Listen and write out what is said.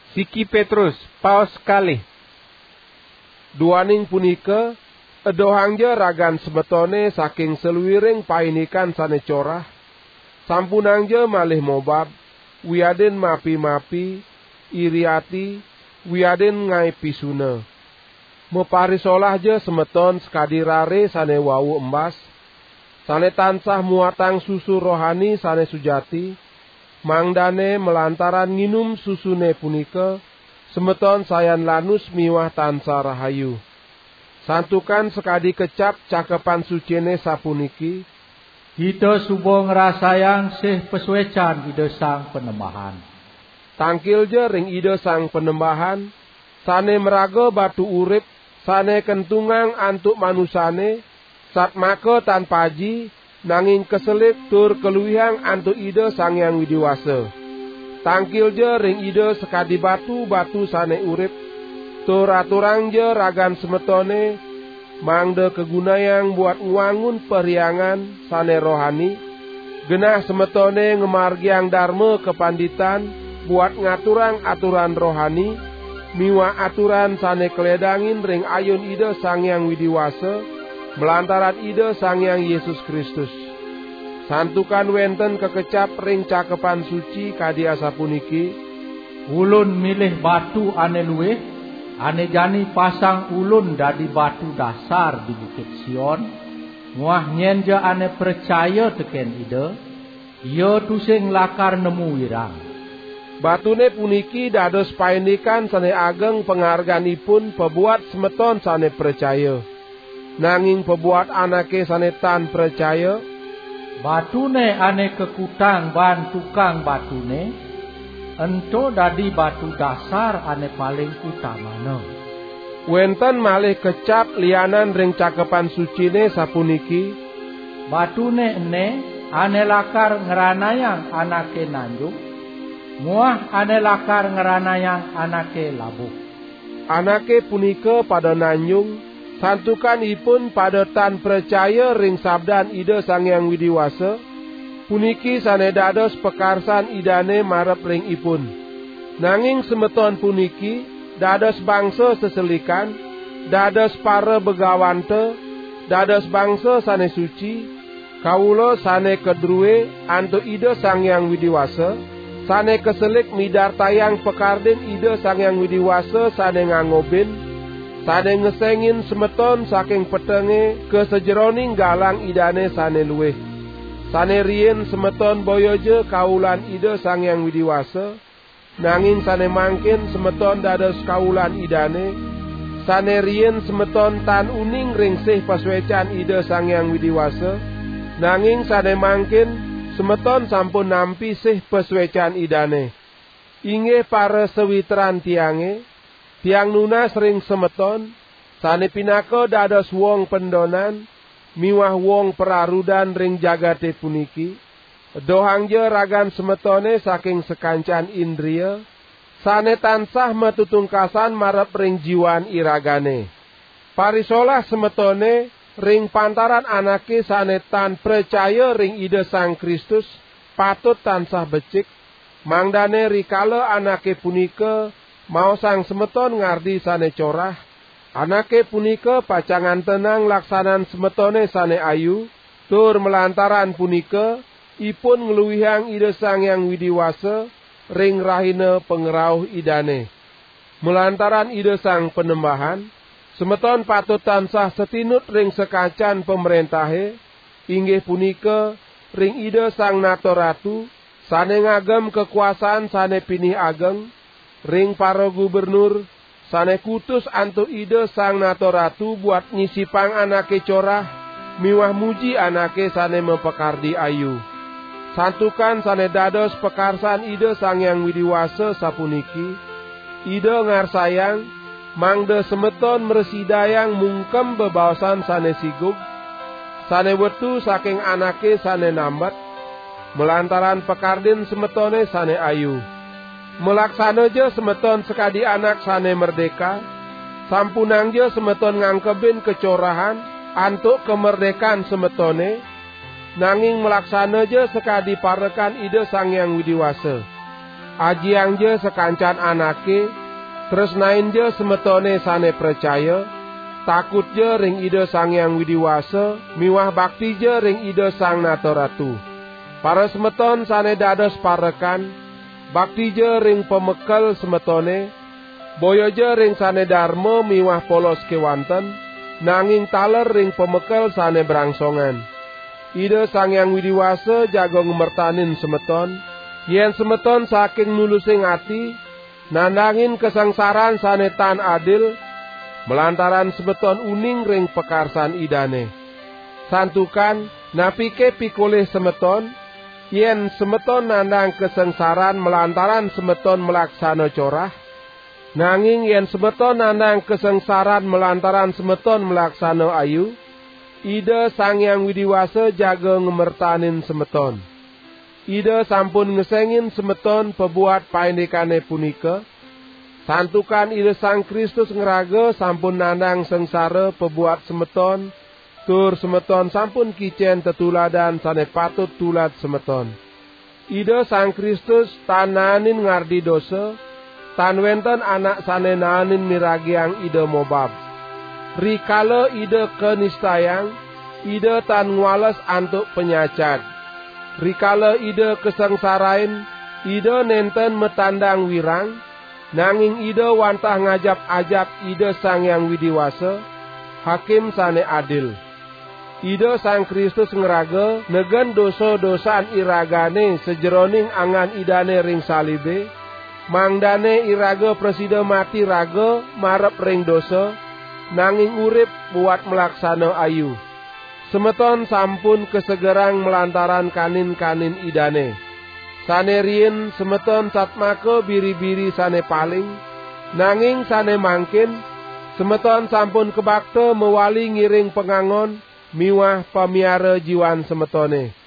Siki Petrus paos kalih. Duaning punika edohangja ragan semetone saking seluwiring painikan sane corah. Sampunangja malih mobab, wiaden mapi-mapi, iriati, wiaden ngai pisuna. Meparisolahja semeton skadirare sane wau embas, sane tansah muatang susu rohani sane sujati, mangdane melantaran nginum susune punika, semeton sayan lanus miwah tansah rahayu. Santukan sekadi kecap cakepan sucine sapuniki, kita subo ngerasayang sih pesuecan ide sang penembahan. Tangkilja ring ide sang penembahan, sane meraga batu urip, sane kentungang antuk manusane, sat maka tanpa ji, nanging keselip tur keluihang antuk ide sang yang widiwasa. Tangkilja ring ide sekadi batu-batu sane urip, tur aturangja ragan semetone, mangde kegunayang buat ngwangun periangan sane rohani, genah semetone ngemargiang dharma kepanditan buat ngaturang aturan rohani, miwa aturan sane keledangin ring ayun ide sang yang widiwasa, melantaran ide sang yang Yesus Kristus. Santukan wenten kekecap ring cakepan suci kadi asapuniki, ulun milih batu ane luweh, ane jani pasang ulun dadi batu dasar di Bukit Sion, muah nyenja ane percaya teken ide, ia tusing lakar nemu wirang. Batune puniki dados painikan sane ageng pengharganipun pebuat semeton sane percaya. Nanging pebuat anake sane tan percaya, batune ane kekutang ban tukang batune, ento dadi batu dasar ane paling utamana. Wenten malih kecap lianan ring cakepan sucine sapuniki, batune ene ane lakar ngeranayang anake nanjung, muah ane lakar ngeranayang anake labuk. Anake punika pada nanjung, santukanipun pada tan percaya ring sabdan ide sang yang widiwasa, puniki sane dados pekarsan idane marep ring ipun. Nanging semeton puniki dados bangsa seselikan, dados para begawante, dados bangsa sane suci, kawula sane kedruwe antuk ide sang yang widiwasa, sane keselik midartayang pekardin ide sang yang widiwasa sane ngangobin, sane ngesengin semeton saking petenge ke sejeroning galang idane sane luweh. Sane rien semeton boyoje kaulan ide sang yang widiwasa, nanging sane mangkin semeton dados kaulan idane, sane rien semeton tan uning ringsih paswecan ide sang yang widiwasa, nanging sane mangkin semeton sampun nampi sih paswecan idane. Inggih para sewitran tiange, tiang nunas ring semeton, sane pinaka dados wong pendonan, miwah wong perarudan ring jagate puniki, dohangja ragan semetone saking sekancan indria, sane tansah metutungkasan marep ring jiwan iragane. Parisolah semetone ring pantaran anake sane tan percaya ring ide sang Kristus, patut tansah becik, mangdane rikala anake punika mau sang semeton ngardi sane corah, anake punika pacangan tenang laksanan semetone sane ayu, tur melantaran punika ipun ngluwihang ide sang yang widiwasa ring rahina pengerauh idane. Melantaran ide sang penembahan, semeton patut tansah setinut ring sekacan pemerintahe, inggih punika ring ide sang nato ratu, sane ngagem kekuasaan sane pinih ageng, ring para gubernur, sane kutus antuk ide sang nato ratu buat nyisipang anake corah, miwah muji anake sane mempekardi ayu. Santukan sane dados pekarsan ide sang yang widiwasa sapuniki, ide ngarsayang, mangde semeton meresidayang mungkem bebaosan sane sigug, sane wetu saking anake sane nambat, melantaran pekardin semetone sane ayu. Melaksanaja semeton sekadi anak sane merdeka, sampunangja semeton ngangkebin kecorahan antuk kemerdekaan semetone, nanging melaksanaja sekadi parekan ide sang yang widiwasa. ajiang je sekancan anake, tresnain je semetone sane percaya, takut je ring Ida Sang Hyang Widiwasa, miwah bakti je ring Ida Sang Nata Ratu. Para semeton sane dados parekan, bakti je ring pemekel semetone, boyo je ring sane dharma miwah polos kewanten, nanging taler ring pemekel sane brangsongan. Ida Sang Hyang Widiwasa jago ngemertanin semeton, yen semeton saking nulusing ati, nandangin kesengsaran sane tan adil, melantaran semeton uning ring pekarsan idane. Santukan napike pikoleh semeton, yen semeton nandang kesengsaran melantaran semeton melaksana corah, nanging yen semeton nandang kesengsaran melantaran semeton melaksana ayu, Ida Sang Hyang Widiwasa jaga ngemertanin semeton. Ida sampun ngesengin semeton pebuat paindekane punika. Santukan Ida Sang Kristus ngeraga sampun nandang sengsara pebuat semeton, tur semeton sampun kicen tetuladan sane patut tulat semeton. Ida Sang Kristus tan nanin ngardi dosa, tan wenten anak sane nanin miragiang Ida mobab. Rikala Ida kenistayang, Ida tan ngwales antuk penyacat. Rikala Ida kesengsarain, Ida nenten metandang wirang, nanging Ida wantah ngajap-ajap Ida Sang Hyang Widiwasa, hakim sane adil. Ida Sang Kristus ngeraga negen dosa-dosaan iragane sejeroning angan idane ring salibe, mangdane iraga presida mati raga marep ring dosa, nanging urip buat melaksana ayu. Semeton sampun kesegerang melantaran kanin-kanin idane. Sane rien semeton satmaka biri-biri sane paling, nanging sane mangkin, semeton sampun kebakta mewali ngiring pengangon, miwah pamiara jiwan semetone.